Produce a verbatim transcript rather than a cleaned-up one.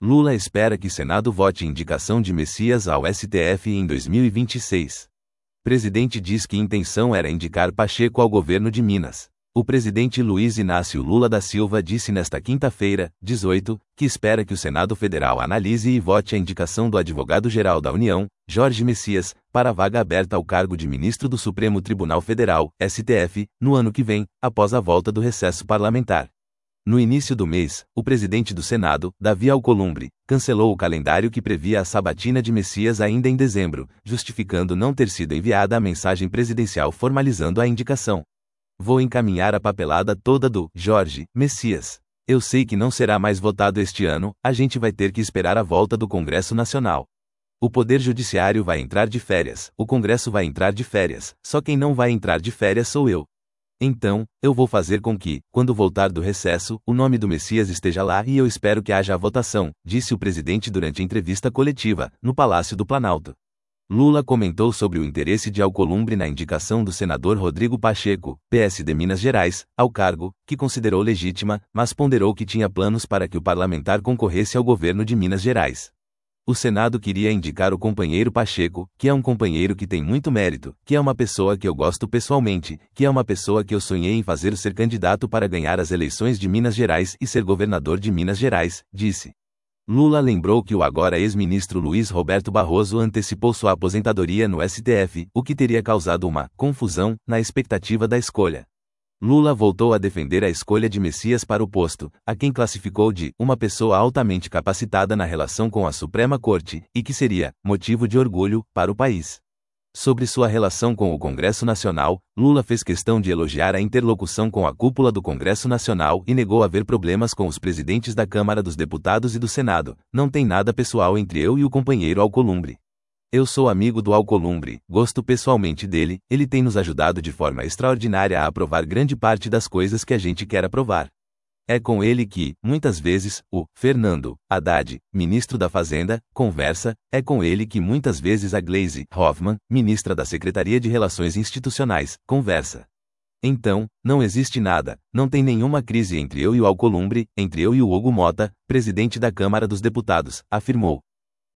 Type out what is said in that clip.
Lula espera que Senado vote indicação de Messias ao S T F em dois mil e vinte e seis. Presidente diz que intenção era indicar Pacheco ao governo de Minas. O presidente Luiz Inácio Lula da Silva disse nesta quinta-feira, dezoito, que espera que o Senado Federal analise e vote a indicação do advogado-geral da União, Jorge Messias, para a vaga aberta ao cargo de ministro do Supremo Tribunal Federal, S T F, no ano que vem, após a volta do recesso parlamentar. No início do mês, o presidente do Senado, Davi Alcolumbre, cancelou o calendário que previa a sabatina de Messias ainda em dezembro, justificando não ter sido enviada a mensagem presidencial formalizando a indicação. Vou encaminhar a papelada toda do Jorge Messias. Eu sei que não será mais votado este ano, a gente vai ter que esperar a volta do Congresso Nacional. O Poder Judiciário vai entrar de férias, o Congresso vai entrar de férias, só quem não vai entrar de férias sou eu. Então, eu vou fazer com que, quando voltar do recesso, o nome do Messias esteja lá e eu espero que haja a votação, disse o presidente durante a entrevista coletiva, no Palácio do Planalto. Lula comentou sobre o interesse de Alcolumbre na indicação do senador Rodrigo Pacheco, P S de Minas Gerais, ao cargo, que considerou legítima, mas ponderou que tinha planos para que o parlamentar concorresse ao governo de Minas Gerais. O Senado queria indicar o companheiro Pacheco, que é um companheiro que tem muito mérito, que é uma pessoa que eu gosto pessoalmente, que é uma pessoa que eu sonhei em fazer ser candidato para ganhar as eleições de Minas Gerais e ser governador de Minas Gerais, disse. Lula lembrou que o agora ex-ministro Luiz Roberto Barroso antecipou sua aposentadoria no S T F, o que teria causado uma confusão na expectativa da escolha. Lula voltou a defender a escolha de Messias para o posto, a quem classificou de uma pessoa altamente capacitada na relação com a Suprema Corte, e que seria motivo de orgulho para o país. Sobre sua relação com o Congresso Nacional, Lula fez questão de elogiar a interlocução com a cúpula do Congresso Nacional e negou haver problemas com os presidentes da Câmara dos Deputados e do Senado. Não tem nada pessoal entre eu e o companheiro Alcolumbre. Eu sou amigo do Alcolumbre, gosto pessoalmente dele, ele tem nos ajudado de forma extraordinária a aprovar grande parte das coisas que a gente quer aprovar. É com ele que, muitas vezes, o Fernando Haddad, ministro da Fazenda, conversa, é com ele que muitas vezes a Gleisi Hoffmann, ministra da Secretaria de Relações Institucionais, conversa. Então, não existe nada, não tem nenhuma crise entre eu e o Alcolumbre, entre eu e o Hugo Mota, presidente da Câmara dos Deputados, afirmou.